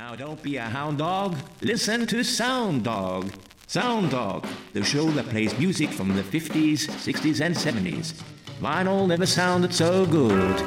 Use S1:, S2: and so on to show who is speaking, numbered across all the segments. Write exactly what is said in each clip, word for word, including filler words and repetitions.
S1: Now don't be a hound dog, listen to Sound Dog. Sound Dog, the show that plays music from the fifties, sixties and seventies. Vinyl never sounded so good.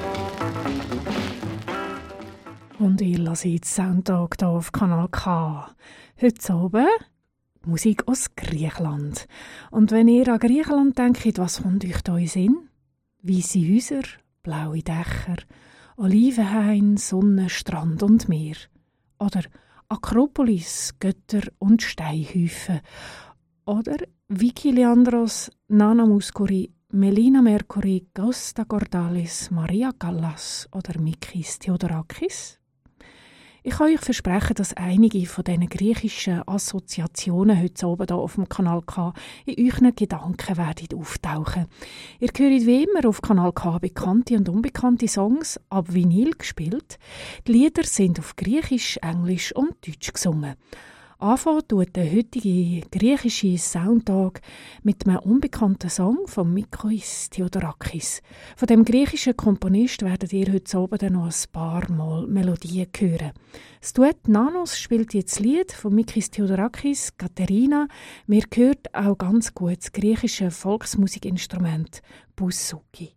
S2: Und ihr hört Sound Dog hier auf Kanal K. Heute oben Musik aus Griechenland. Und wenn ihr an Griechenland denkt, was kommt euch da in den Sinn? Weisse Häuser, blaue Dächer, Olivenhain, Sonne, Strand und Meer. Oder Akropolis, Götter und Steinhäufen. Oder Vicky Leandros, Nana Muscuri, Melina Mercury, Costa Cordalis, Maria Callas oder Mikis Theodorakis. Ich kann euch versprechen, dass einige von diesen griechischen Assoziationen heute oben hier auf dem Kanal K in euren Gedanken werden auftauchen. Ihr hört wie immer auf Kanal K bekannte und unbekannte Songs ab Vinyl gespielt. Die Lieder sind auf Griechisch, Englisch und Deutsch gesungen. Anfangen tut der heutige griechische Soundtag mit einem unbekannten Song von Mikis Theodorakis. Von dem griechischen Komponist werdet ihr heute Abend noch ein paar Mal Melodien hören. Das Duett Nanos spielt jetzt das Lied von Mikis Theodorakis, Katerina. Mir gehört auch ganz gut das griechische Volksmusikinstrument Bouzouki.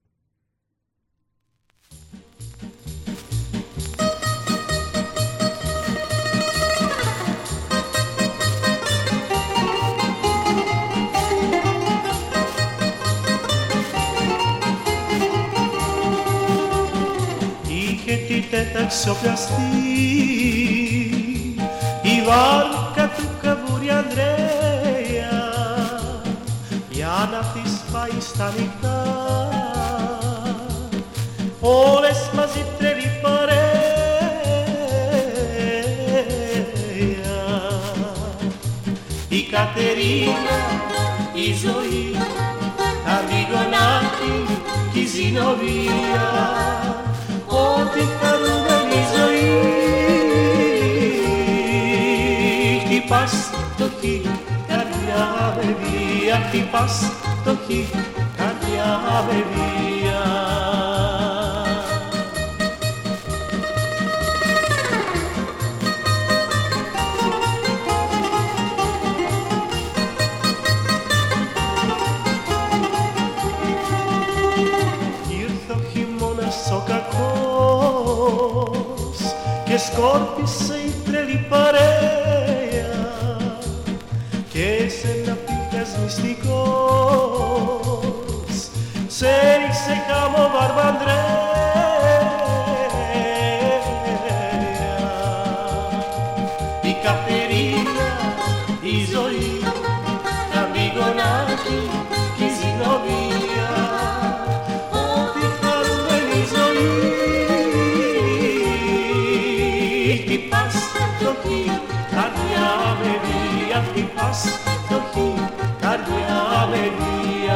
S3: Τα ξοπλαστεί η βάρκα του Καβούρη Ανδρέα για να της πάει στα νυχτά όλες μαζί τρελή παρέα η Κατερίνα, η ζωή τα Ριγονάκη και η Ζηνοβία ό,τι χαρούμενη ζωή χτυπάς το χι, καρδιά με βία χτυπάς το χι, καρδιά με βία. Ήρθε ο χειμώνας ο κακός και σκόρπισε η τρελή παρέα και σε ένα πίκας μυστικός σε έριξε χάμω βαρβαντρέα η Κατερίνα, η ζωή, τα μυγονάκι και η Ζηνοβία ό,τι χαρούμενη ζωή χτυπάς το χι, καρδιά με βία χτυπάς το χι, καρδιά με βία.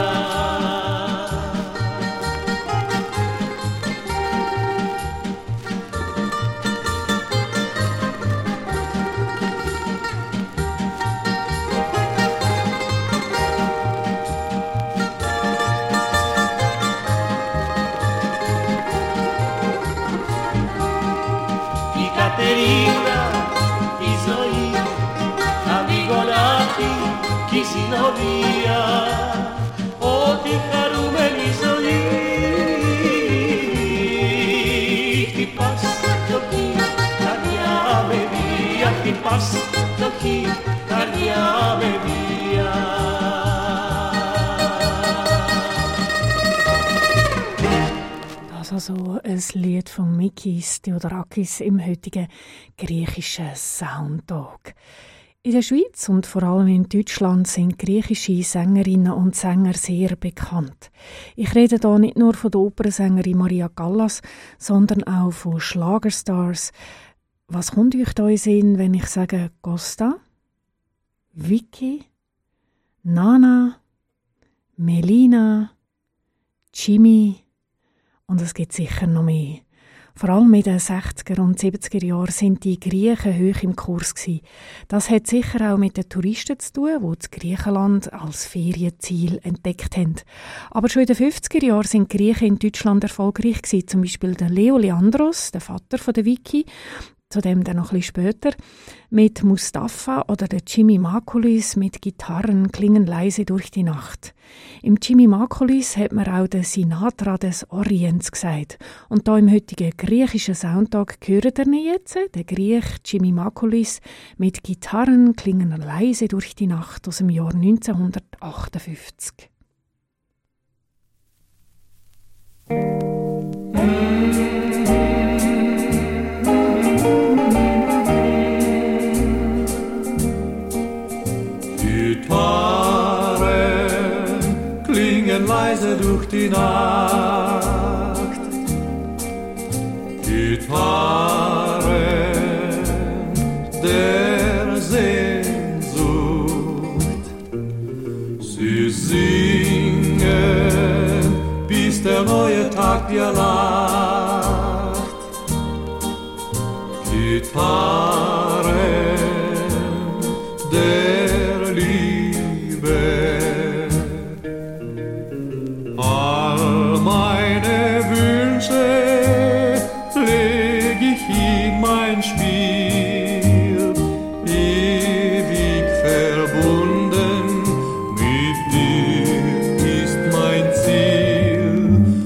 S3: Η Κατερίνα, η ζωή, τα μυγονάκι και η Ζηνοβία ό,τι χαρούμενη ζωή χτυπάς το χι, καρδιά με βία χτυπάς το χι, καρδιά με βία.
S2: Also ein Lied von Mikis Theodorakis im heutigen griechischen Soundtag. In der Schweiz und vor allem in Deutschland sind griechische Sängerinnen und Sänger sehr bekannt. Ich rede hier nicht nur von der Opernsängerin Maria Callas, sondern auch von Schlagerstars. Was kommt euch da in den Sinn, wenn ich sage Costa, Vicky, Nana, Melina, Jimmy? Und es gibt sicher noch mehr. Vor allem in den sechziger und siebziger Jahren sind die Griechen hoch im Kurs gewesen. Das hat sicher auch mit den Touristen zu tun, die das Griechenland als Ferienziel entdeckt haben. Aber schon in den fünfziger Jahren sind die Griechen in Deutschland erfolgreich gewesen. Zum Beispiel der Leo Leandros, der Vater von der Vicky. zu dem dann noch ein bisschen später, mit Mustafa oder der Jimmy Markulis mit Gitarren klingen leise durch die Nacht. Im Jimmy Markulis hat man auch den Sinatra des Orients gesagt. Und da im heutigen griechischen Soundtag hören wir jetzt, der Griech Jimmy Markulis mit Gitarren klingen leise durch die Nacht aus dem Jahr neunzehnhundertachtundfünfzig.
S4: Gitarren klingen leise durch die Nacht. Gitarren der Sehnsucht. Sie singen, bis der neue Tag dir lacht. Gitarren der Liebe. All meine Wünsche leg ich in mein Spiel, ewig verbunden mit dir ist mein Ziel.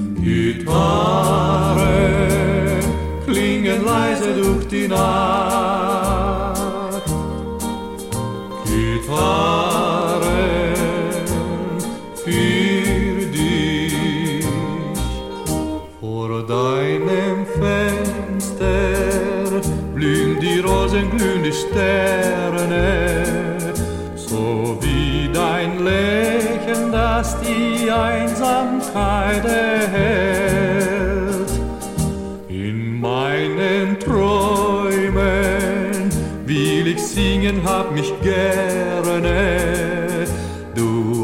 S4: Gitarren klingen leise durch die Nacht. Gitarren für dich. Vor deinem Fenster blühen die Rosen, glühen die Sterne, so wie dein Lächeln, das die Einsamkeit erhält. In meinen Träumen will ich singen, hab mich gerne, du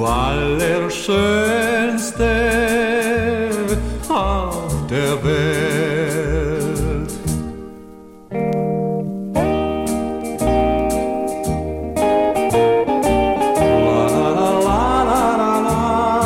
S4: Allerschönste auf der Welt. La, la, la, la, la, la.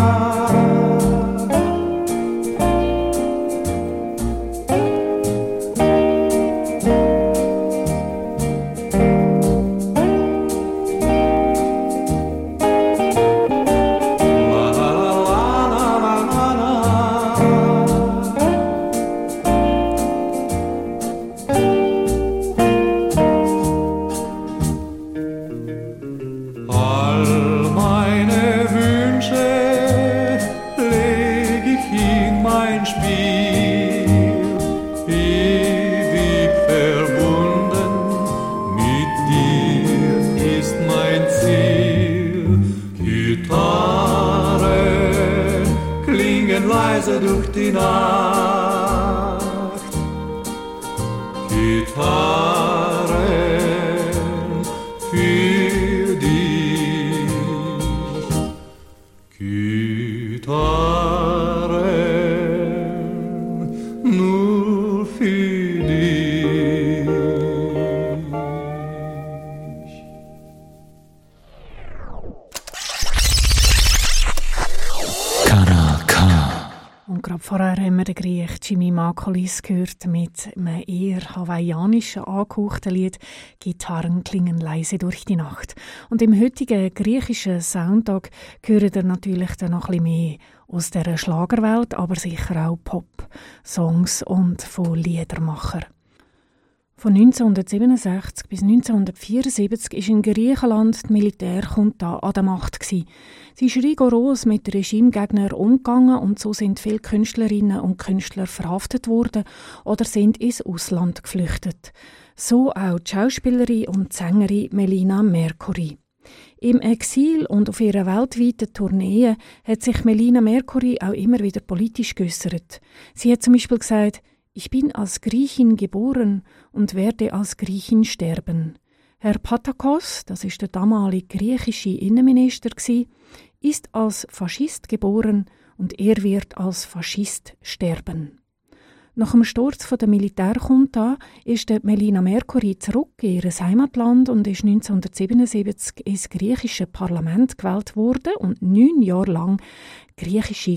S4: All meine Wünsche leg ich in mein Spiel, ewig verbunden mit dir ist mein Ziel. Gitarren klingen leise durch die Nacht. Gitarren für dich. Gitarren nur für dich.
S1: Kanal K.
S2: Und gerade vorher haben wir den Griech Jimmy Markulis gehört mit einem eher hawaiianischen angehauchten Lied «Gitarren klingen leise durch die Nacht». Und im heutigen griechischen Soundtag hören ihr natürlich dann noch ein bisschen mehr aus dieser Schlagerwelt, aber sicher auch Pop-Songs und von Liedermachern. Von neunzehnhundertsiebenundsechzig bis neunzehnhundertvierundsiebzig war in Griechenland die Militärjunta an der Macht. Sie ist rigoros mit Regimegegnern umgegangen und so sind viele Künstlerinnen und Künstler verhaftet worden oder sind ins Ausland geflüchtet. So auch die Schauspielerin und Sängerin Melina Mercouri. Im Exil und auf ihrer weltweiten Tournee hat sich Melina Mercouri auch immer wieder politisch geäussert. Sie hat zum Beispiel gesagt: Ich bin als Griechin geboren und werde als Griechin sterben. Herr Patakos, das ist der damalige griechische Innenminister, ist als Faschist geboren und er wird als Faschist sterben. Nach dem Sturz der Militärjunta ist Melina Mercouri zurück in ihr Heimatland und ist neunzehnhundertsiebenundsiebzig ins griechische Parlament gewählt worden und neun Jahre lang griechische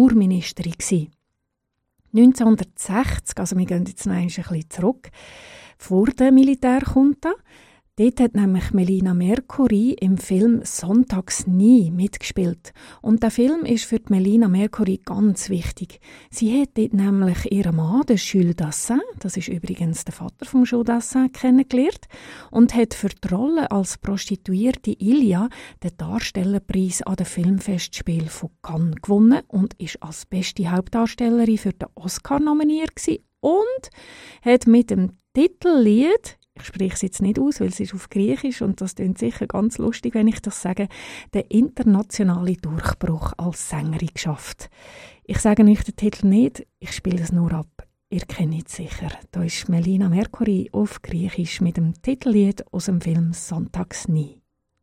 S2: Kulturministerin gewesen. neunzehnhundertsechzig, also wir gehen jetzt noch ein bisschen zurück, vor der Militärjunta. Dort hat nämlich Melina Mercouri im Film «Sonntags nie» mitgespielt. Und der Film ist für die Melina Mercouri ganz wichtig. Sie hat dort nämlich ihren Mann, den Jules Dassin, das ist übrigens der Vater von Jules Dassin, kennengelernt und hat für die Rolle als Prostituierte Ilia den Darstellerpreis an den Filmfestspielen von Cannes gewonnen und ist als beste Hauptdarstellerin für den Oscar nominiert gewesen und hat mit dem Titellied, ich spreche es jetzt nicht aus, weil es ist auf Griechisch und das klingt sicher ganz lustig, wenn ich das sage, den internationalen Durchbruch als Sängerin geschafft. Ich sage euch den Titel nicht, ich spiele es nur ab. Ihr kennt es sicher. Da ist Melina Mercouri auf Griechisch mit dem Titellied aus dem Film «Sonntags nie».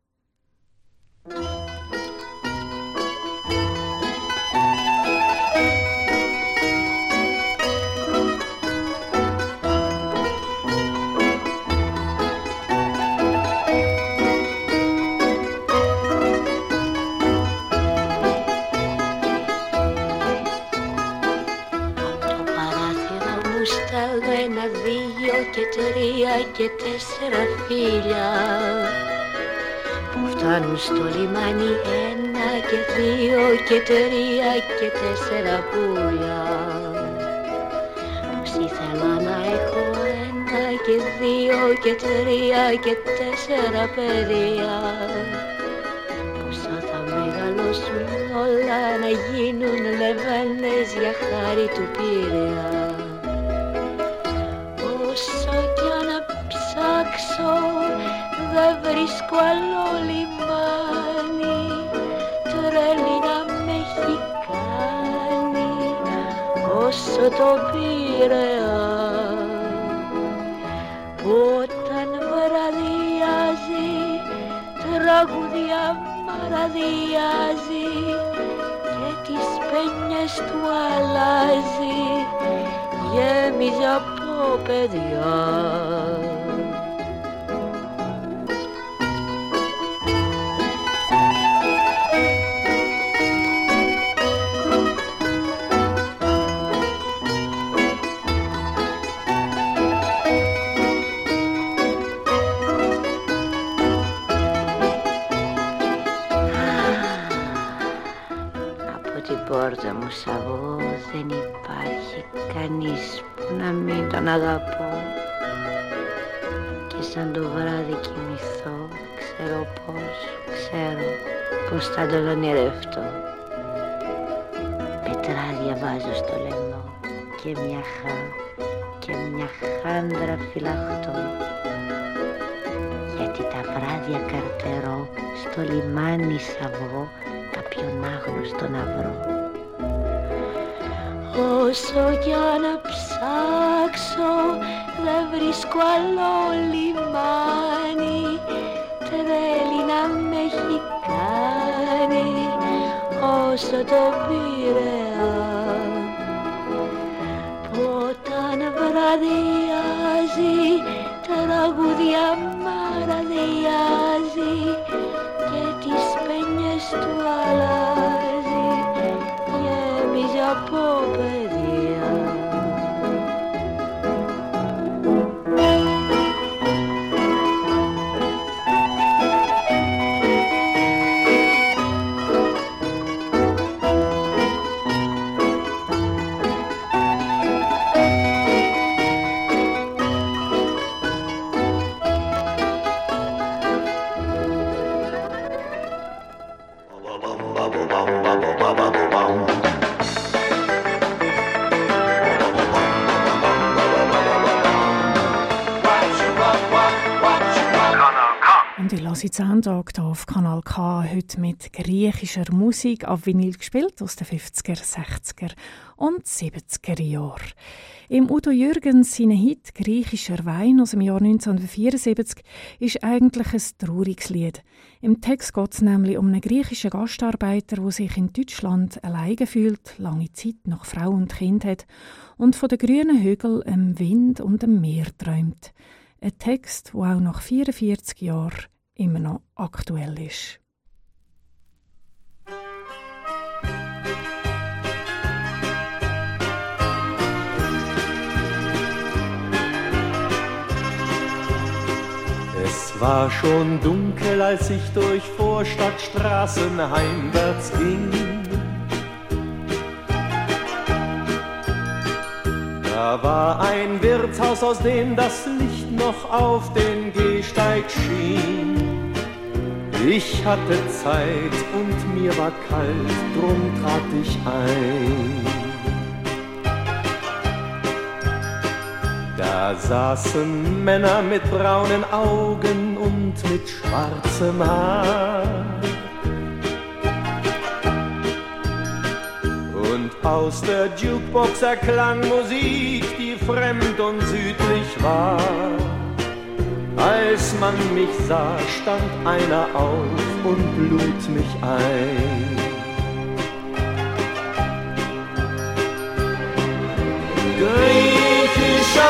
S5: Ένα, δύο και τρία και τέσσερα φίλια που φτάνουν στο λιμάνι. Ένα και δύο και τρία και τέσσερα πουλιά. Πως ήθελα να έχω ένα και δύο και τρία και τέσσερα παιδιά. Πόσο θα μεγαλώσουν όλα να γίνουν λεβένες για χάρη του Πειραιά. Όσο κι αν ψάξω δεν βρίσκω άλλο λιμάνι. Τρέλη να με έχει κάνει όσο το Πειραιά. Που όταν βραδιάζει τραγουδιά μαραδιάζει και τις πένιες του αλλάζει. Γέμιζε από παιδιά. Πόρτα μου σαβώ δεν υπάρχει κανείς που να μην τον αγαπώ. Και σαν το βράδυ κοιμηθώ ξέρω πως, ξέρω πως θα τον ονειρευτώ. Πετράδια βάζω στο λαιμό και μια χά και μια χάντρα φυλαχτώ. Γιατί τα βράδια καρτερώ στο λιμάνι σαβώ κάποιον άγνωστο να βρω. Όσο κι αν ψάξω δεν βρίσκω άλλο λιμάνι. Τρέλη να με έχει κάνει όσο το Πειραιά. Που όταν βραδιάζει τραγουδιά μαραδιάζει και τις πένιες του αλλάζει. Γέμιζε από παιδιά.
S2: Sound-Tag hier auf Kanal K, heute mit griechischer Musik auf Vinyl gespielt aus den fünfziger, sechziger und siebziger Jahren. Im Udo Jürgens seine Hit «Griechischer Wein» aus dem Jahr neunzehnhundertvierundsiebzig ist eigentlich ein trauriges Lied. Im Text geht es nämlich um einen griechischen Gastarbeiter, der sich in Deutschland alleine fühlt, lange Zeit nach Frau und Kind hat und von den grünen Hügeln, dem Wind und dem Meer träumt. Ein Text, der auch nach vierundvierzig Jahren immer noch aktuell ist.
S3: Es war schon dunkel, als ich durch Vorstadtstraßen heimwärts ging. Da war ein Wirtshaus, aus dem das Licht noch auf den Gehsteig schien. Ich hatte Zeit und mir war kalt, drum trat ich ein. Da saßen Männer mit braunen Augen und mit schwarzem Haar. Und aus der Jukebox erklang Musik, die fremd und südlich war. Als man mich sah, stand einer auf und lud mich ein. Griechischer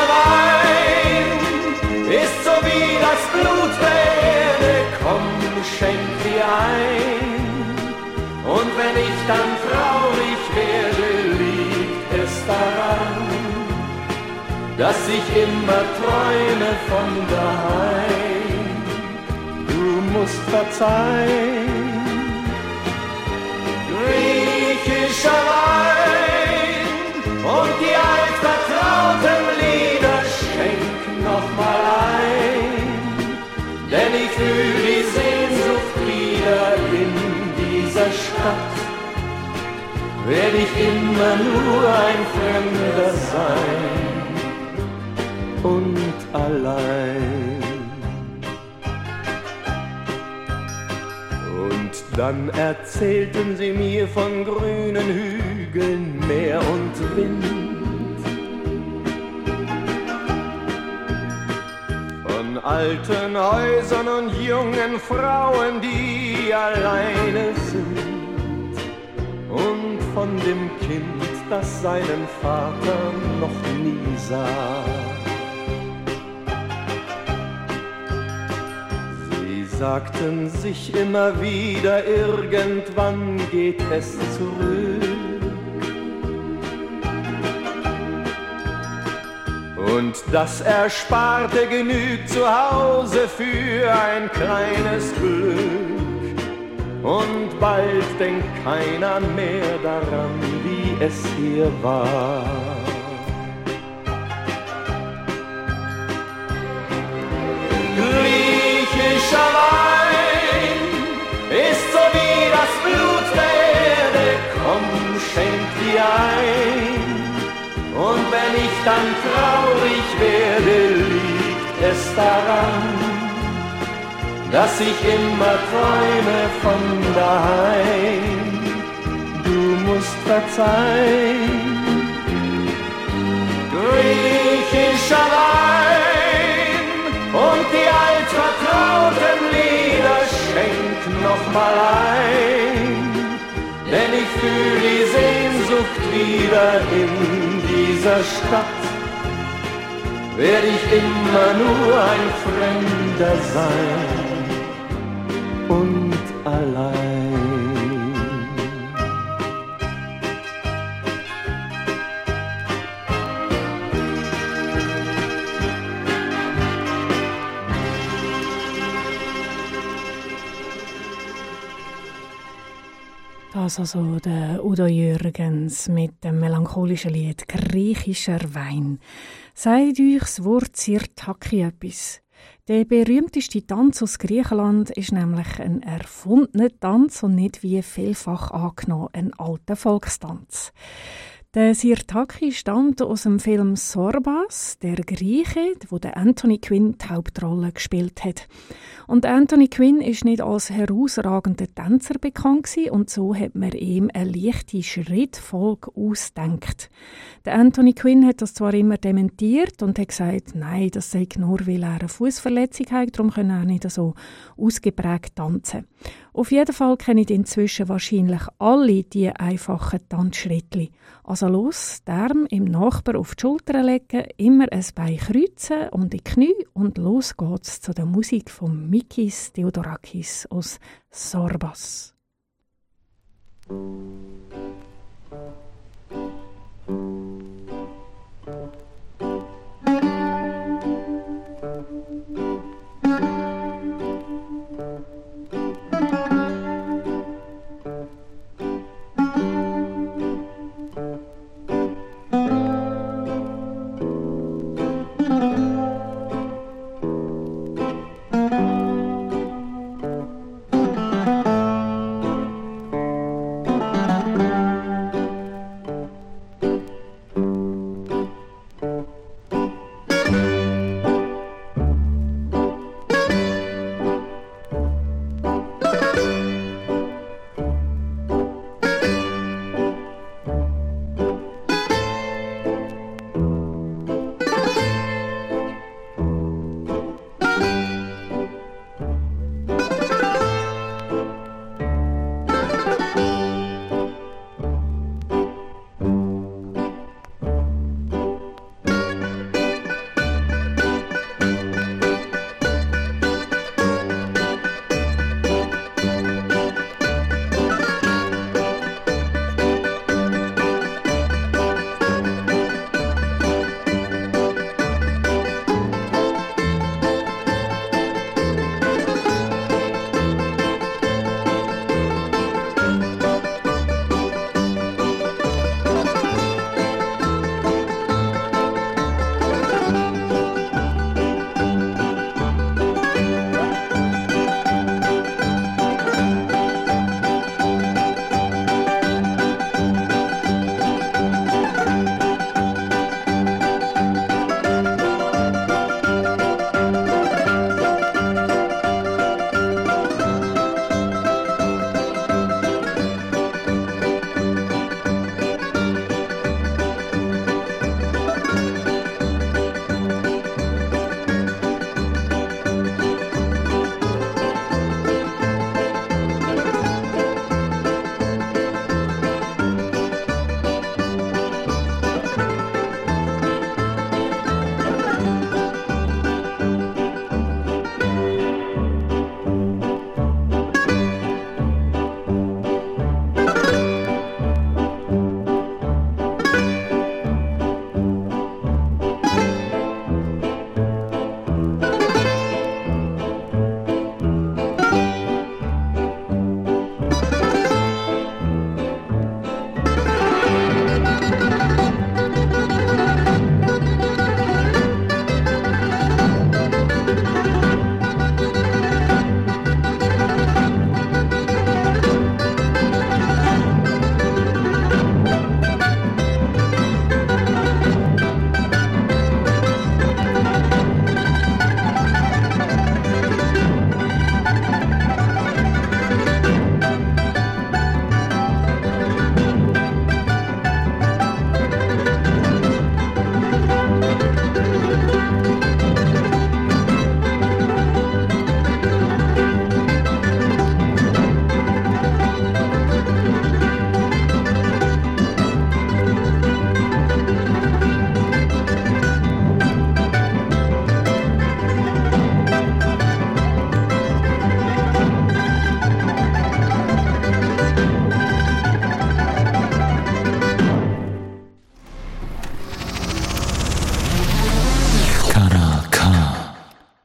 S3: Wein ist so wie das Blut der Erde, komm, schenk dir ein. Und wenn ich dann traurig werde, liegt es daran, dass ich immer träume von daheim. Du musst verzeihen. Griechischer Wein und die altvertrauten Lieder schenk noch mal ein, denn ich fühl die Sehnsucht wieder in dieser Stadt. Werd ich immer nur ein Fremder sein und allein. Und dann erzählten sie mir von grünen Hügeln, Meer und Wind, von alten Häusern und jungen Frauen, die alleine sind, und von dem Kind, das seinen Vater noch nie sah. Sie sagten sich immer wieder, irgendwann geht es zurück. Und das Ersparte genügt zu Hause für ein kleines Glück. Und bald denkt keiner mehr daran, wie es hier war. Griechischer Wein ist so wie das Blut der Erde, komm, schenk dir ein. Und wenn ich dann traurig werde, liegt es daran, dass ich immer träume von daheim. Du musst verzeihen. Griechischer Wein und die altvertrauten Lieder schenk noch mal ein, denn ich fühl die Sehnsucht wieder in dieser Stadt. Werd ich immer nur ein Fremder sein und allein.
S2: Das also der Udo Jürgens mit dem melancholischen Lied «Griechischer Wein». Sagt euch das Wort Sirtaki etwas? Der berühmteste Tanz aus Griechenland ist nämlich ein erfundener Tanz und nicht wie vielfach angenommen ein alter Volkstanz. Der Sirtaki stammt aus dem Film Zorbas, der Grieche, wo der Anthony Quinn die Hauptrolle gespielt hat. Und Anthony Quinn ist nicht als herausragender Tänzer bekannt gewesen, und so hat man ihm eine leichte Schrittfolge ausgedacht. Der Anthony Quinn hat das zwar immer dementiert und hat gesagt, nein, das sei nur, weil er eine Fußverletzung hat, darum können er nicht so ausgeprägt tanzen. Auf jeden Fall kennen inzwischen wahrscheinlich alle die einfachen Tanzschrittli. Also los, die Arme im Nachbar auf die Schulter legen, immer ein Bein kreuzen und in die Knie und los geht's zu der Musik von Mikis Theodorakis aus Zorbas.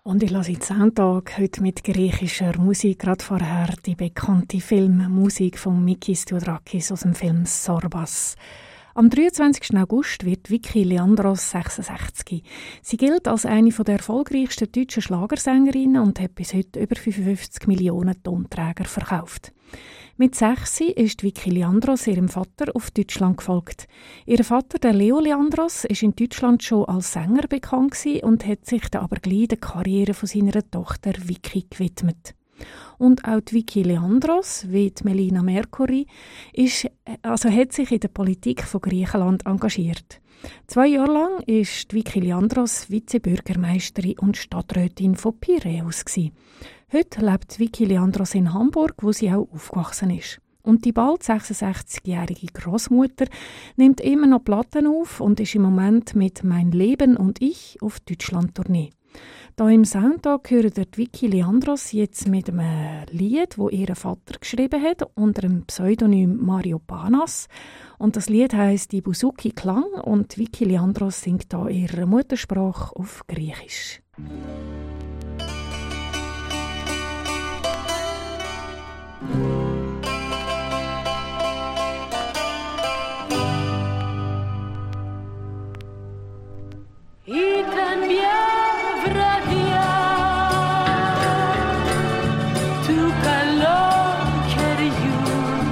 S2: Und ich lasse den Soundtag heute mit griechischer Musik, gerade vorher die bekannte Filmmusik von Mikis Theodorakis aus dem Film Sorbas. Am dreiundzwanzigsten August wird Vicky Leandros sechsundsechzig. Sie gilt als eine der erfolgreichsten deutschen Schlagersängerinnen und hat bis heute über fünfundfünfzig Millionen Tonträger verkauft. Mit sechs ist Vicky Leandros ihrem Vater auf Deutschland gefolgt. Ihr Vater, der Leo Leandros, ist in Deutschland schon als Sänger bekannt und hat sich dann aber gleich der Karriere von seiner Tochter Vicky gewidmet. Und auch die Vicky Leandros, wie die Melina Mercouri, ist, also hat sich in der Politik von Griechenland engagiert. Zwei Jahre lang ist Vicky Leandros Vizebürgermeisterin und Stadträtin von Piräus gewesen. Heute lebt Vicky Leandros in Hamburg, wo sie auch aufgewachsen ist. Und die bald sechsundsechzigjährige Großmutter nimmt immer noch Platten auf und ist im Moment mit «Mein Leben und ich» auf Deutschland-Tournee. Da im Soundtag hören wir Vicky Leandros jetzt mit einem Lied, das ihr Vater geschrieben hat, unter dem Pseudonym Mario Panas. Und das Lied heisst «Die Bouzouki Klang» und Vicky Leandros singt da ihre Muttersprache auf Griechisch.
S5: Ήταν μια βραδιά του καλοκαιριού.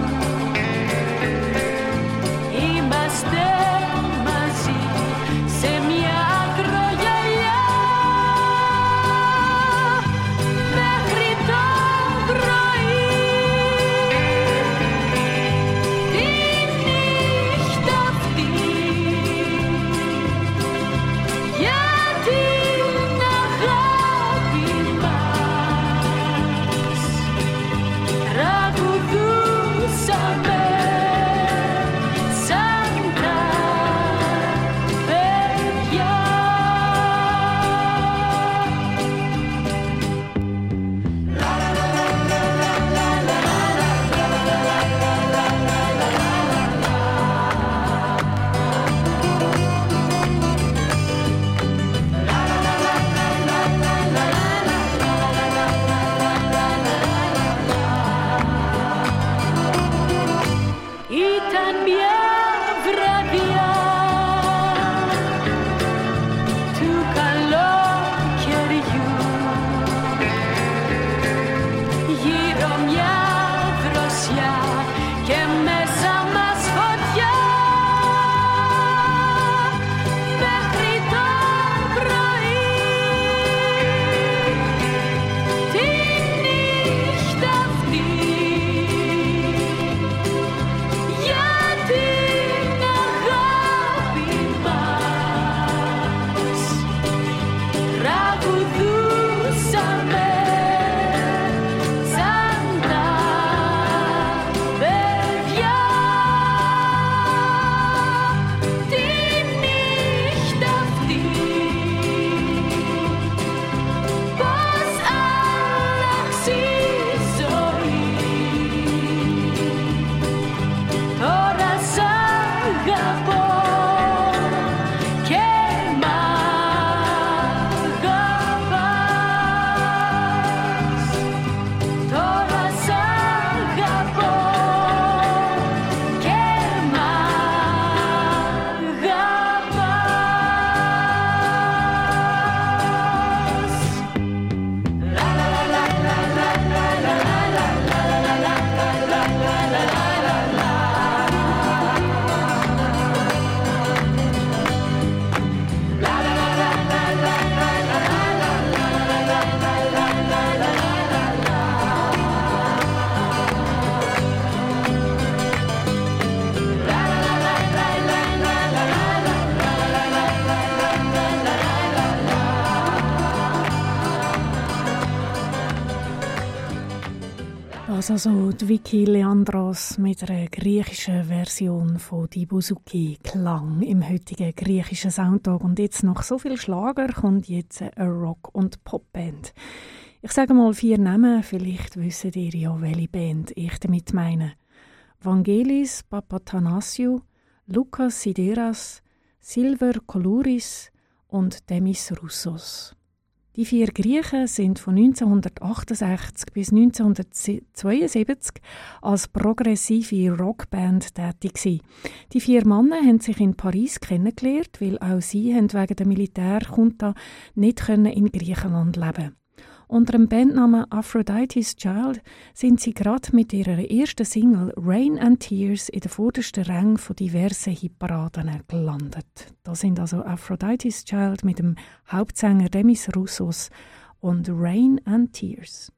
S5: Είμαστε μαζί σε μια ακρογιαλιά μέχρι το πρωί. Τη νύχτα αυτή για την αγάπη μας τραγουδούσαμε σαν τα παιδιά. Ήταν μια βραδιά του καλοκαιριού. Γύρω μια δροσιά και μέσα μας φωτιά μέχρι το πρωί. Τη νύχτα αυτή για την αγάπη μας τραγουδούσαμε σαν τα παιδιά. Τη νύχτα αυτή πώς άλλαξε η ζωή. Τώρα σ' αγαπώ και μ' αγαπάς. Τώρα σ' αγαπώ και μ' αγαπάς. La la la la la la la la la la la la la la
S2: Das also die Vicky Leandros mit einer griechischen Version von «Die Bouzouki Klang» im heutigen griechischen Soundtag. Und jetzt nach so viel Schlager kommt jetzt eine Rock- und Popband. Ich sage mal vier Namen, vielleicht wisst ihr ja, welche Band ich damit meine. Vangelis Papathanassiou, Lukas Sideras, Silver Koulouris und Demis Roussos. Die vier Griechen sind von neunzehnhundertachtundsechzig bis neunzehnhundertzweiundsiebzig als progressive Rockband tätig gewesen. Die vier Männer haben sich in Paris kennengelernt, weil auch sie haben wegen der Militärjunta nicht in Griechenland leben konnten. Unter dem Bandnamen Aphrodite's Child sind sie gerade mit ihrer ersten Single Rain and Tears in den vordersten Rängen von diversen Hitparaden gelandet. Das sind also Aphrodite's Child mit dem Hauptsänger Demis Roussos und Rain and Tears.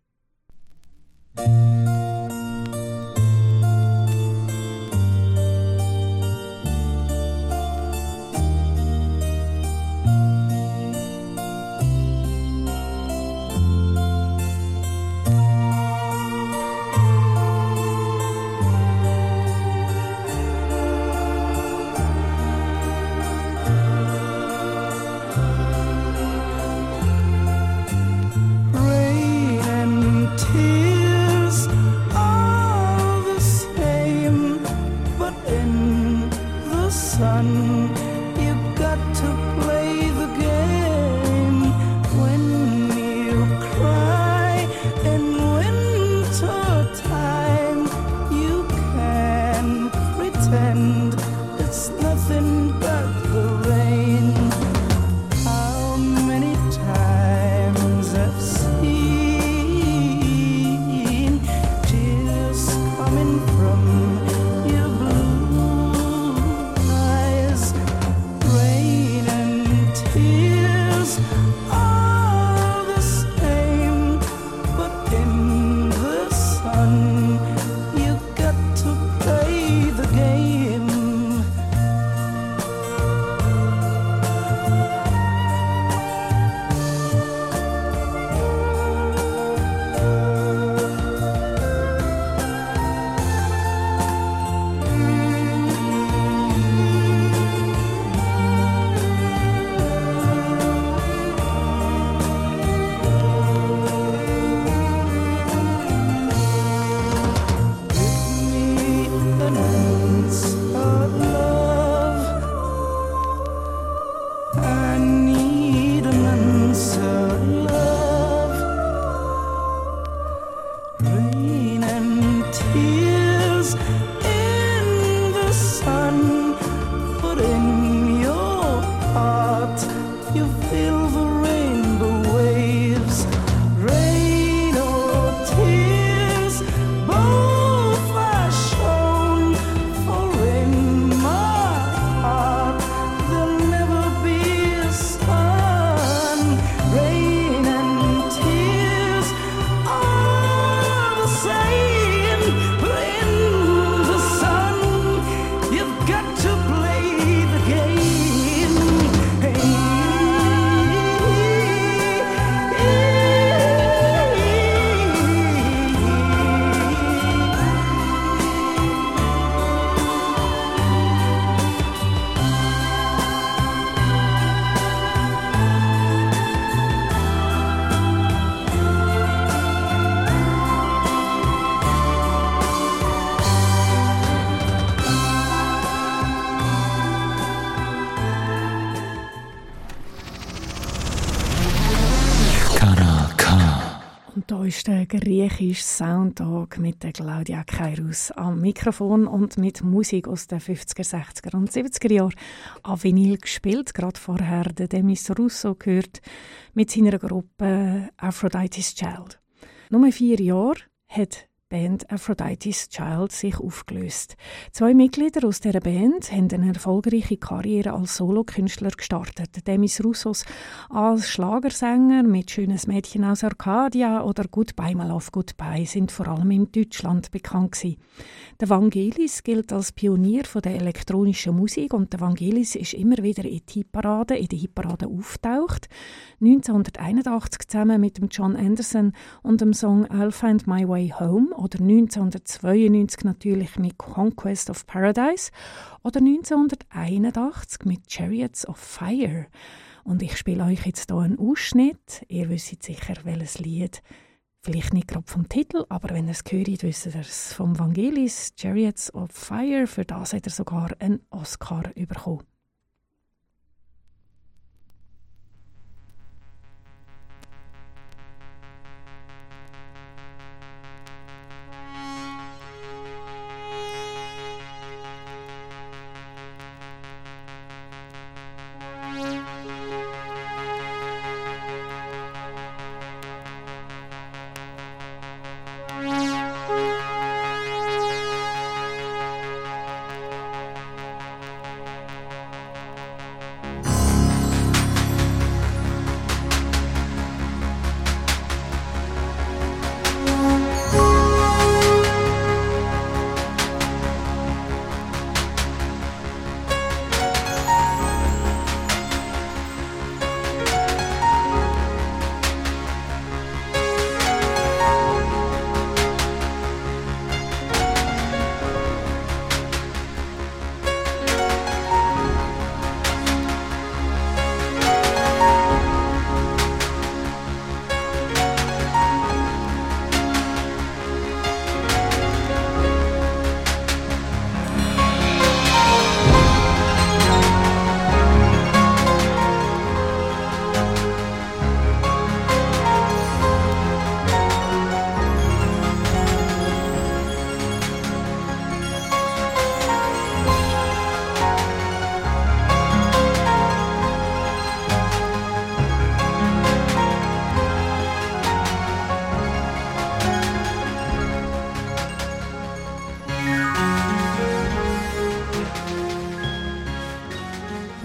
S2: Da ist der griechische Soundtag mit der Claudia Kairos am Mikrofon und mit Musik aus den fünfziger, sechziger und siebziger Jahren an Vinyl gespielt. Gerade vorher der Demis Roussos gehört mit seiner Gruppe Aphrodite's Child. Nur vier Jahre hat die Band Aphrodite's Child sich aufgelöst. Zwei Mitglieder aus dieser Band haben eine erfolgreiche Karriere als Solokünstler gestartet. Demis Roussos als Schlagersänger mit «Schönes Mädchen aus Arcadia» oder «Goodbye, my love, goodbye» sind vor allem in Deutschland bekannt gewesen. Der Vangelis gilt als Pionier von der elektronischen Musik und der Vangelis ist immer wieder in die Hitparaden, in die Hitparaden auftaucht. neunzehnhunderteinundachtzig zusammen mit dem John Anderson und dem Song «I'll Find My Way Home» oder neunzehnhundertzweiundneunzig natürlich mit «Conquest of Paradise» oder neunzehnhunderteinundachtzig mit «Chariots of Fire». Und ich spiele euch jetzt hier einen Ausschnitt. Ihr wisst sicher, welches Lied. Vielleicht nicht gerade vom Titel, aber wenn ihr es hört, wisst ihr es vom Vangelis, «Chariots of Fire». Für das hat er sogar einen Oscar bekommen.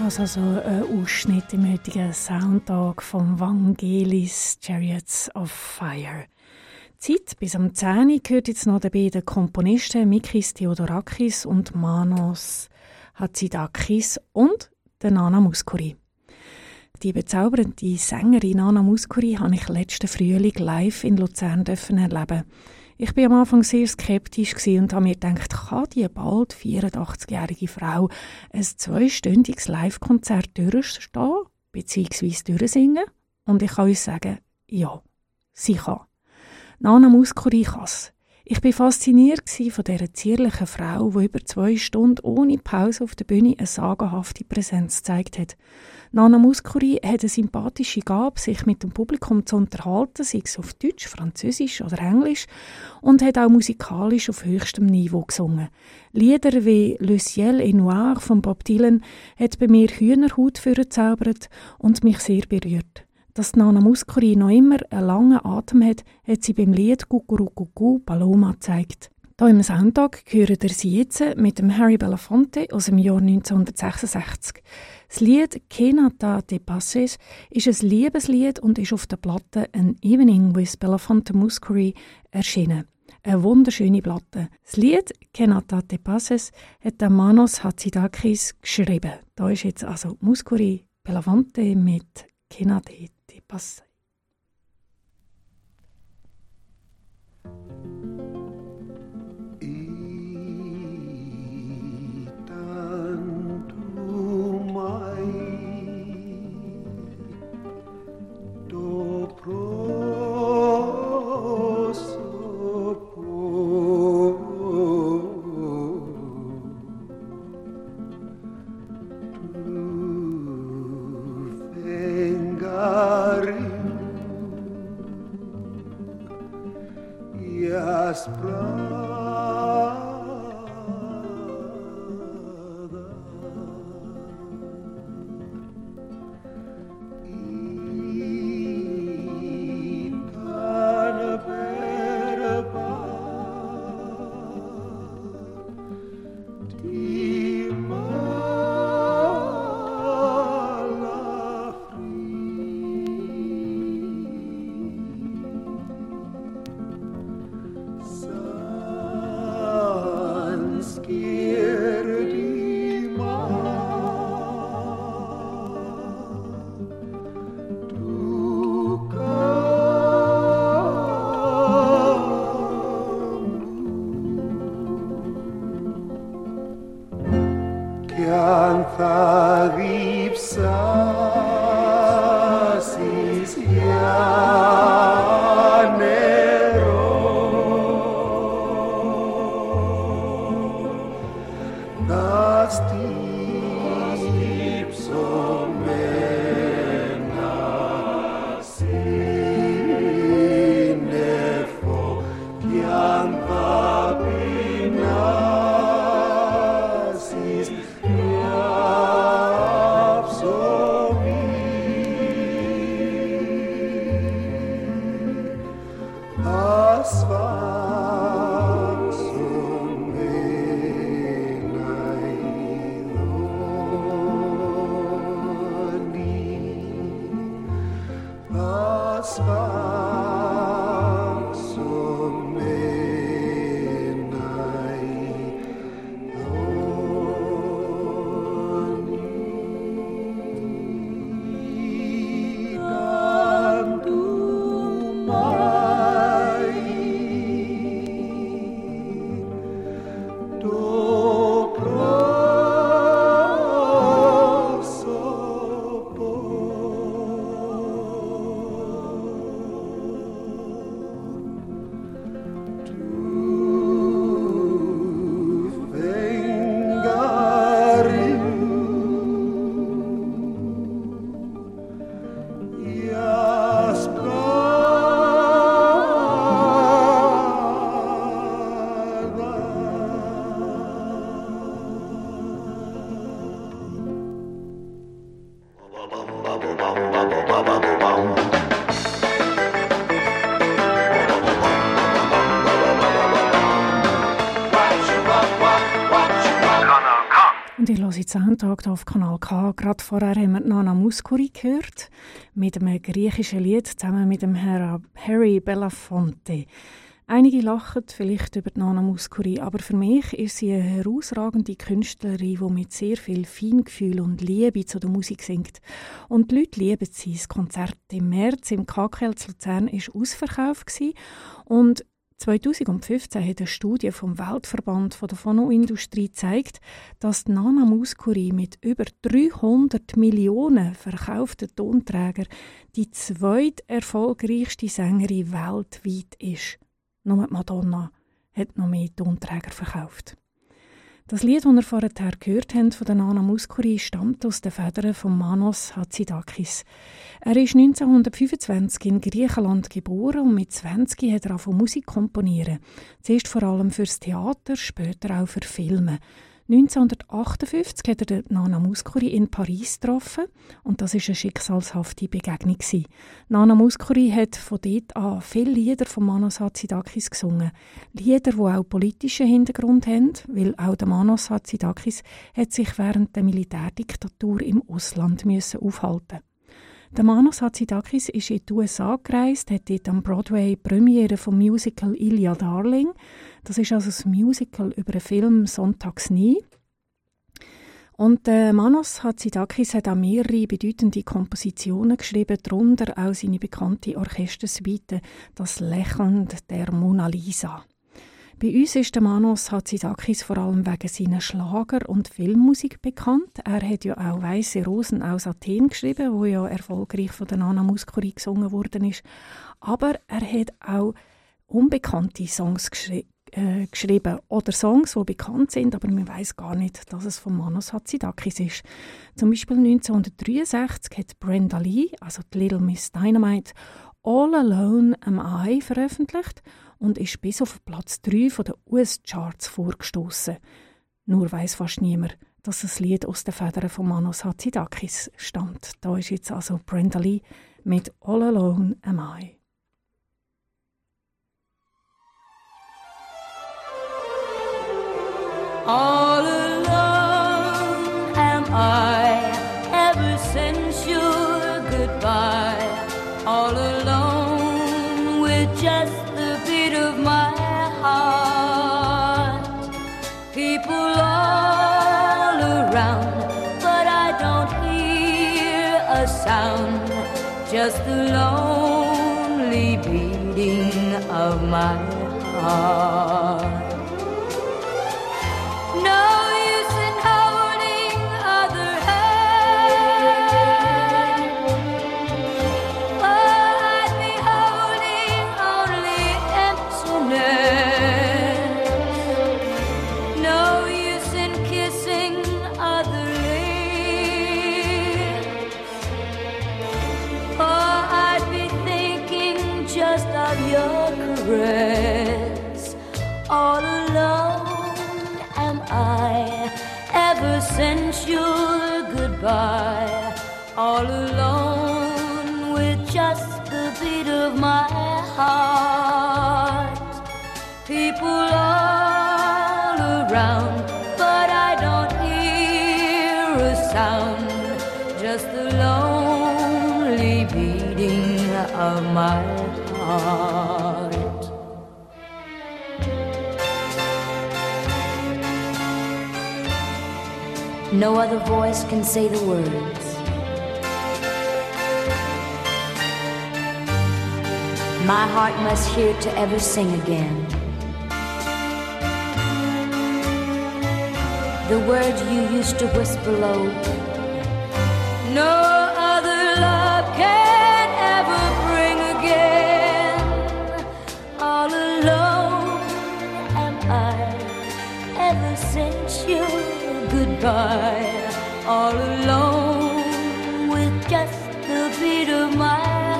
S2: Das also ein Ausschnitt im heutigen Soundtag vom Vangelis Chariots of Fire. Zeit bis am zehn Uhr gehört jetzt noch den beiden Komponisten Mikis Theodorakis und Manos Hatzidakis und der Nana Mouskouri. Die bezaubernde Sängerin Nana Mouskouri habe ich letzten Frühling live in Luzern erleben. Ich war am Anfang sehr skeptisch und habe mir gedacht, kann die bald vierundachtzigjährige Frau ein zweistündiges Live-Konzert durchstehen bzw. durchsingen? Und ich kann euch sagen, ja, sie kann. Nana Mouskouri kann es. Ich war fasziniert von dieser zierlichen Frau, die über zwei Stunden ohne Pause auf der Bühne eine sagenhafte Präsenz gezeigt hat. Nana Mouskouri hat eine sympathische Gabe, sich mit dem Publikum zu unterhalten, sei es auf Deutsch, Französisch oder Englisch, und hat auch musikalisch auf höchstem Niveau gesungen. Lieder wie «Le ciel est noir» von Bob Dylan hat bei mir Hühnerhaut vorgezaubert und mich sehr berührt. Dass Nana Mouskouri noch immer einen langen Atem hat, hat sie beim Lied «Cucurucucu Paloma» gezeigt. Hier im Soundtag hören ihr sie jetzt mit dem Harry Belafonte aus dem Jahr neunzehnhundertsechsundsechzig. Das Lied «Que nata te passes» ist ein Liebeslied und ist auf der Platte «An Evening with Belafonte Mouskouri» erschienen. Eine wunderschöne Platte. Das Lied «Que nata te passes» hat der Manos Hatzidakis geschrieben. Da ist jetzt also Mouskouri Belafonte mit «Que nata te passes». Und ich höre den Soundtag hier auf Kanal K. Gerade vorher haben wir Nana Mouskouri gehört, mit einem griechischen Lied zusammen mit dem Herrn Harry Belafonte. Einige lachen vielleicht über Nana Mouskouri, aber für mich ist sie eine herausragende Künstlerin, die mit sehr viel Feingefühl und Liebe zu der Musik singt. Und die Leute lieben sie. Das Konzert im März im K K L zu Luzern war ausverkauft und zweitausendfünfzehn hat eine Studie vom Weltverband der Phonoindustrie gezeigt, dass Nana Mouskouri mit über dreihundert Millionen verkauften Tonträgern die zweiterfolgreichste Sängerin weltweit ist. Nur Madonna hat noch mehr Tonträger verkauft. Das Lied, das wir vorher gehört haben von der Nana Mouskouri, stammt aus den Federn von Manos Hatzidakis. Er ist neunzehnhundertfünfundzwanzig in Griechenland geboren und mit zwanzig hat er angefangen Musik komponieren. Zuerst vor allem fürs Theater, später auch für Filme. neunzehnhundertachtundfünfzig hat er Nana Mouskouri in Paris getroffen und das war eine schicksalshafte Begegnung. Nana Mouskouri hat von dort an viele Lieder von Manos Hatzidakis gesungen. Lieder, die auch politischen Hintergrund haben, weil auch der Manos Hatzidakis hat sich während der Militärdiktatur im Ausland müssen aufhalten. Der Manos Hatzidakis ist in die U S A gereist, hat dort am Broadway die Premiere vom Musical Ilya Darling. Das ist also ein Musical über den Film «Sonntags nie». Und äh, Manos Hatzidakis hat auch mehrere bedeutende Kompositionen geschrieben, darunter auch seine bekannte Orchestersuite «Das Lächeln der Mona Lisa». Bei uns ist der Manos Hatzidakis vor allem wegen seiner Schlager- und Filmmusik bekannt. Er hat ja auch «Weisse Rosen aus Athen» geschrieben, wo ja erfolgreich von der Nana Mouskouri gesungen worden ist. Aber er hat auch unbekannte Songs geschri- äh, geschrieben oder Songs, die bekannt sind, aber man weiß gar nicht, dass es von Manos Hatzidakis ist. Zum Beispiel neunzehnhundertdreiundsechzig hat Brenda Lee, also die Little Miss Dynamite, «All Alone Am I» veröffentlicht und ist bis auf Platz drei der U S-Charts vorgestoßen. Nur weiss fast niemand, dass das Lied aus den Federn von Manos Hatzidakis stammt. Da ist jetzt also Brenda Lee mit «All Alone Am I».
S6: All alone am I, ever since your goodbye. All alone with just the beat of my heart. People all around, but I don't hear a sound. Just the lonely beating of my heart. No use in holding other hand, but I'd be holding only emptiness. No use in kissing other lips, for I'd be thinking just of your caress. All alone am I, ever since your goodbye. All alone with just the beat of my heart. People all around, but I don't hear a sound. Just the lonely beating of my heart. No other voice can say the words. My heart must hear to ever sing again. The words you used to whisper low. No other love can ever bring again. All alone am I, ever since you goodbye. All alone with just the beat of my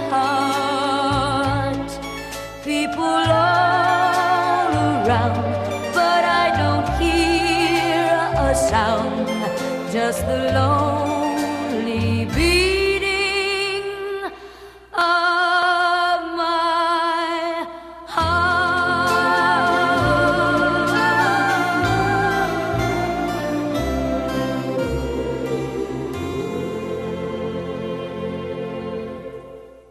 S6: heart. People all around, but I don't hear a sound. Just the lonely beating of my heart.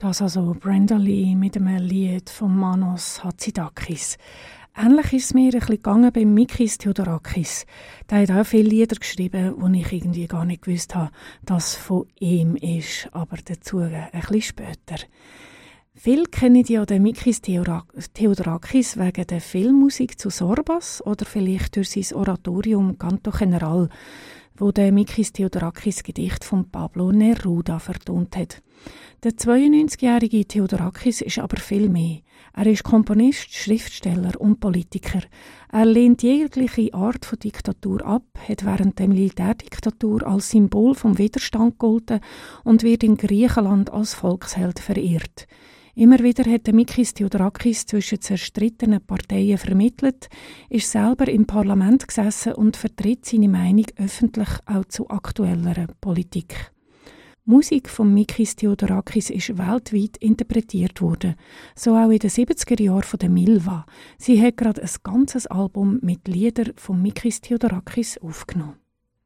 S2: Das also Brenda Lee mit einem Lied von Manos Hatzidakis. Ähnlich ist es mir ein bisschen gegangen bei Mikis Theodorakis. Der hat auch viele Lieder geschrieben, wo ich irgendwie gar nicht gewusst habe, dass es von ihm ist, aber dazu ein bisschen später. Viele kennen ja den Mikis Theodorakis wegen der Filmmusik zu Sorbas oder vielleicht durch sein Oratorium Canto General, wo der Mikis Theodorakis Gedicht von Pablo Neruda vertont hat. Der zweiundneunzigjährige Theodorakis ist aber viel mehr. Er ist Komponist, Schriftsteller und Politiker. Er lehnt jegliche Art von Diktatur ab, hat während der Militärdiktatur als Symbol vom Widerstand gegolten und wird in Griechenland als Volksheld verehrt. Immer wieder hat Mikis Theodorakis zwischen zerstrittenen Parteien vermittelt, ist selber im Parlament gesessen und vertritt seine Meinung öffentlich auch zu aktuellerer Politik. Die Musik von Mikis Theodorakis ist weltweit interpretiert worden, so auch in den siebziger Jahren von der Milva. Sie hat gerade ein ganzes Album mit Liedern von Mikis Theodorakis aufgenommen.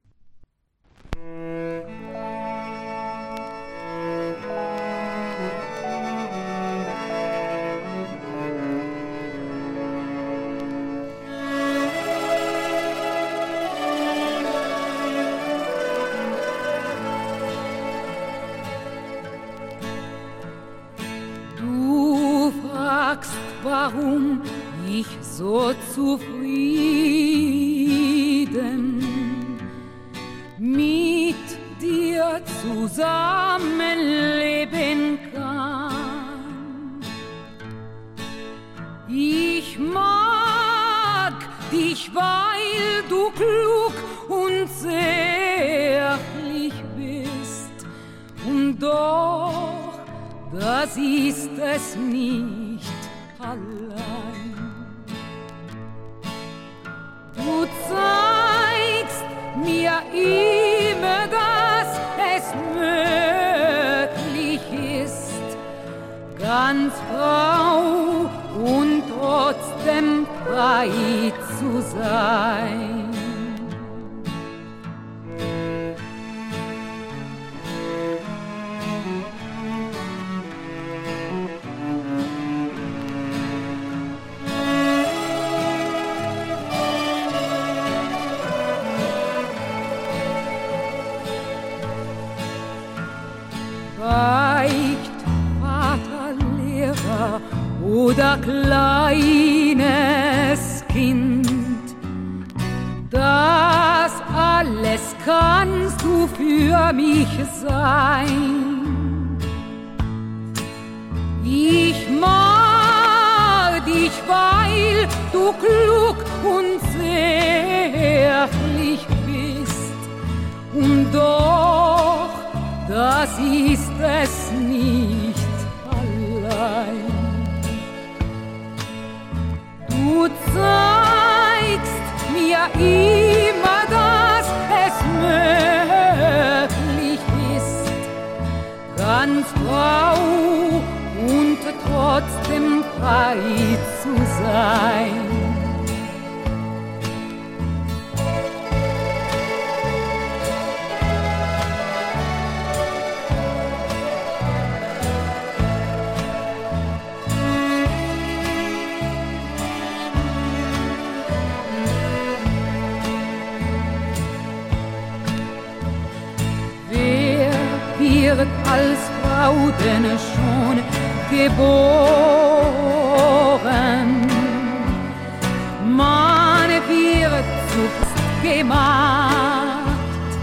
S7: Warum ich so zufrieden mit dir zusammenleben kann. Ich mag dich, weil du klug und zärtlich bist, und doch, das ist es nicht allein. Du zeigst mir immer, dass es möglich ist, ganz Frau und trotzdem frei zu sein. Oder kleines Kind, das alles kannst du für mich sein. Ich mag dich, weil du klug und zärtlich bist, und doch, das ist es nicht allein. Du zeigst mir immer, dass es möglich ist, ganz Frau und trotzdem frei zu sein. Als Frau denn schon geboren, man wird zuerst gemacht.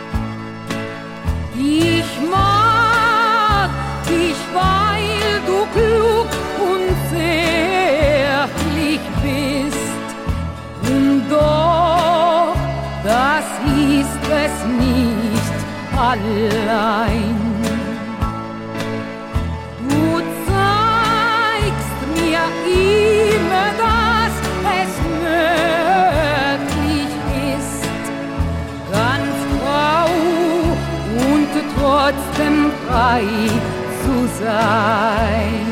S7: Ich mag dich, weil du klug und zärtlich bist, und doch, das ist es nicht allein. Du zeigst mir immer, dass es möglich ist, ganz Frau und trotzdem frei zu sein.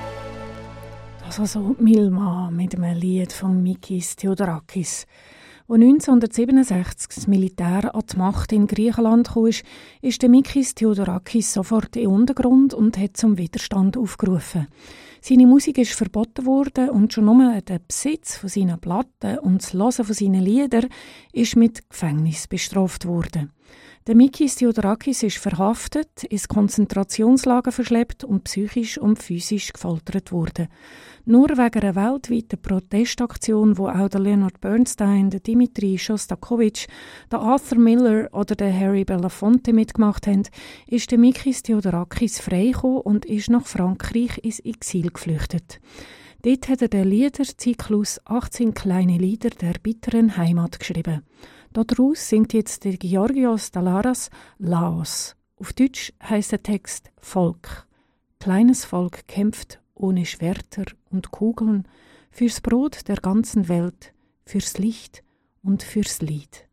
S2: Das also Milma mit einem Lied von Mikis Theodorakis, Als neunzehnhundertsiebenundsechzig das Militär an die Macht in Griechenland kam, ist der Mikis Theodorakis sofort in den Untergrund und hat zum Widerstand aufgerufen. Seine Musik ist verboten worden und schon nur der Besitz von seinen Platten und das Hören von seinen Liedern ist mit Gefängnis bestraft worden. Der Mikis Theodorakis ist verhaftet, ins Konzentrationslager verschleppt und psychisch und physisch gefoltert worden. Nur wegen einer weltweiten Protestaktion, wo auch der Leonard Bernstein, der Dimitri Shostakovich, der Arthur Miller oder der Harry Belafonte mitgemacht haben, ist der Mikis Theodorakis freigekommen und ist nach Frankreich ins Exil geflüchtet. Dort hat er den Liederzyklus achtzehn kleine Lieder der bitteren Heimat geschrieben. Daraus singt jetzt der Georgios Dalaras Laos. Auf Deutsch heisst der Text Volk. Kleines Volk kämpft ohne Schwerter und Kugeln fürs Brot der ganzen Welt, fürs Licht und fürs Lied.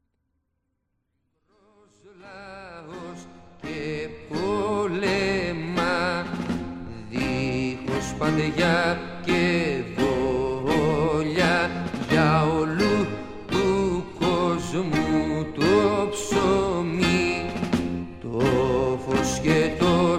S8: Μου το ψωμί, το φως και το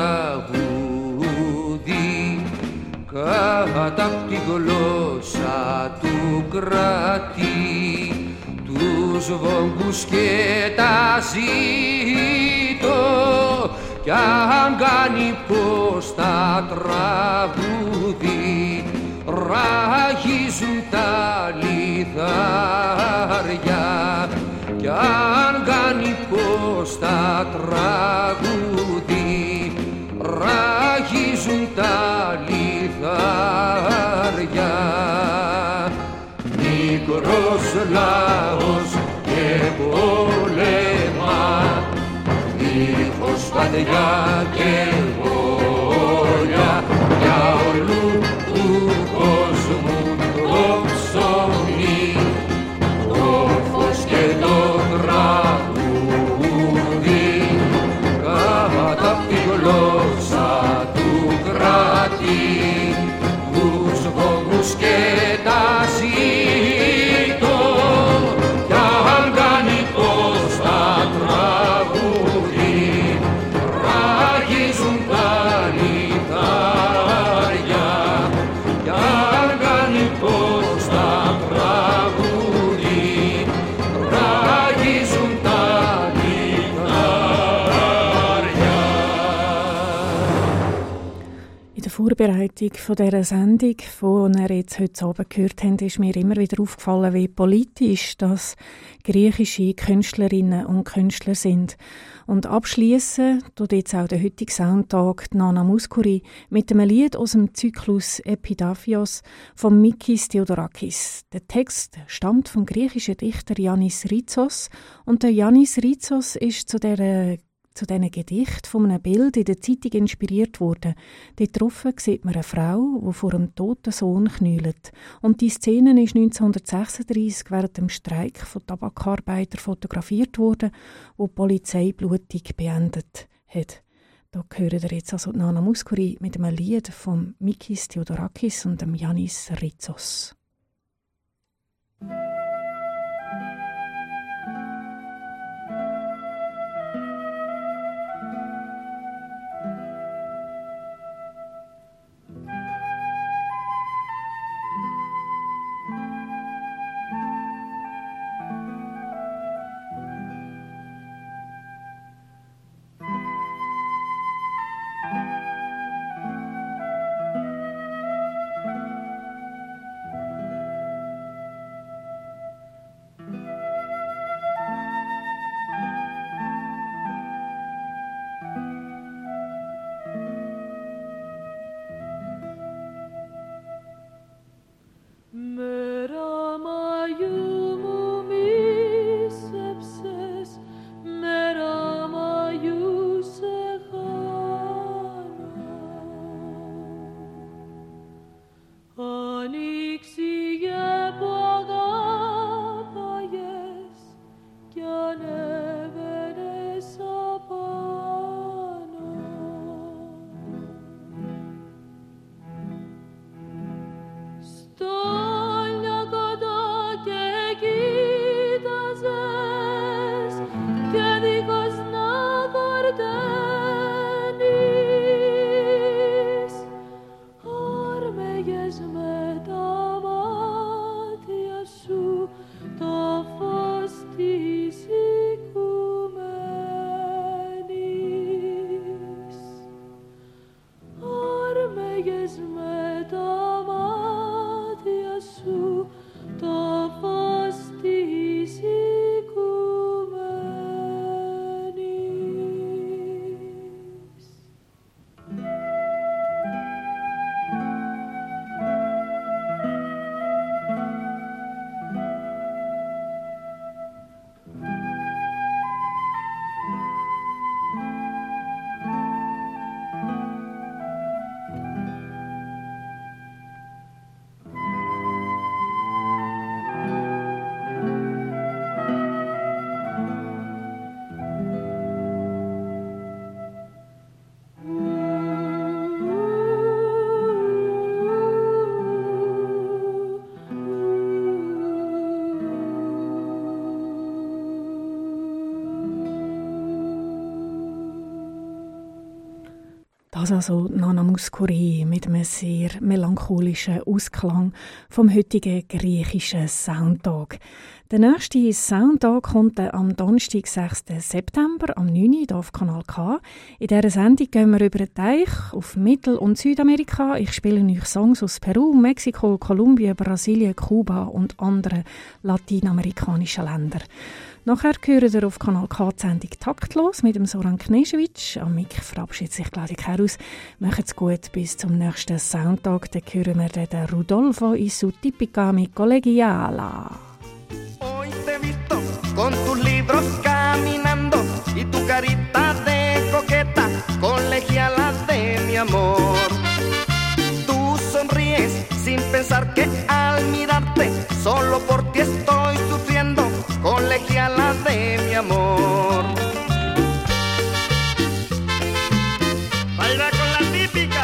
S8: τραγούδι κατά απ' τη γλώσσα του κρατεί τους βόγκους και τα ζήτω κι αν κάνει πως τα τραγούδι ράγιζουν τα λιθάρια κι αν κάνει πως τα τραγούδι ράγιζουν τα λιθάρια. Μικρός λαός και πόλεμα δίχως παντιά και βόλια για όλου του κόσμου το ψωμί, το φως και το τραγούδι κατά απ' τη γλώσσα του κράτη τους βόμβους και τα ζήτω κι αν κάνει πως τα τραγούδι ράγιζουν τα λιθάρια κι αν κάνει πως τα τραγούδι ράγιζουν τα λιθάρια.
S2: In der Vorbereitung von dieser Sendung, die ihr jetzt heute Abend gehört habt, ist mir immer wieder aufgefallen, wie politisch das griechische Künstlerinnen und Künstler sind. Und abschließen tut jetzt auch der heutige Soundtag Nana Mouskouri mit einem Lied aus dem Zyklus Epitaphios von Mikis Theodorakis. Der Text stammt vom griechischen Dichter Yannis Ritsos und der Yannis Ritsos ist zu der zu diesen Gedichten von einem Bild in der Zeitung inspiriert worden. Dort drauf sieht man eine Frau, die vor einem toten Sohn knühlt. Und die Szene ist neunzehnhundertsechsunddreissig während dem Streik von Tabakarbeitern fotografiert worden, wo die Polizei blutig beendet hat. Da hören wir jetzt also Nana Mouskouri mit einem Lied von Mikis Theodorakis und dem Yannis Ritsos.
S9: Στόλια κοντά και εκεί
S2: Das also Nana Mouskouri mit einem sehr melancholischen Ausklang vom heutigen griechischen Soundtag. Der nächste Soundtag kommt am Donnerstag, sechsten September, am neun Uhr hier auf Kanal K. In dieser Sendung gehen wir über den Teich auf Mittel- und Südamerika. Ich spiele euch Songs aus Peru, Mexiko, Kolumbien, Brasilien, Kuba und anderen lateinamerikanischen Ländern. Nachher hören wir auf Kanal K die Sendung «Taktlos» mit dem Soran Knežević. Am Mic verabschiedet sich Claudia Kerus. Macht's gut, bis zum nächsten Soundtag. Dann hören wir den Rudolfo y su típica mi colegiala.
S9: Hoy te he visto con tus libros caminando y tu carita de coqueta, colegiala de mi amor. Tú sonríes sin pensar que al mirarte solo por ti estoy sufriendo, colegiala de mi amor. Baila con la típica.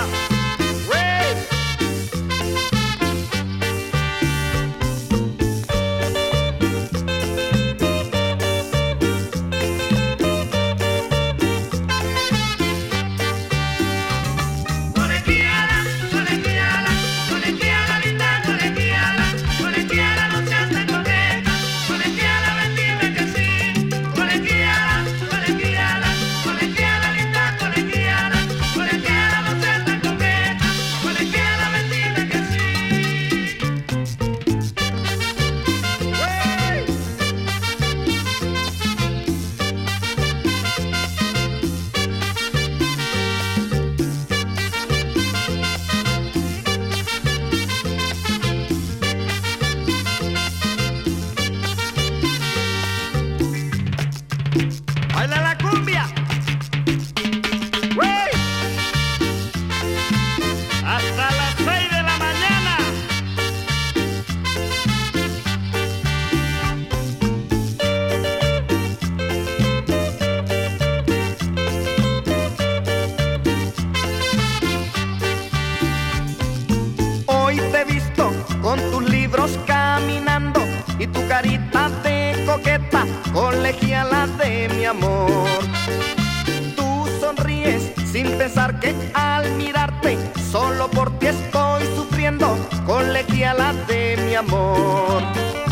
S9: Colegiala de mi amor. Tú sonríes sin pensar que al mirarte solo por ti estoy sufriendo, colegiala de mi amor.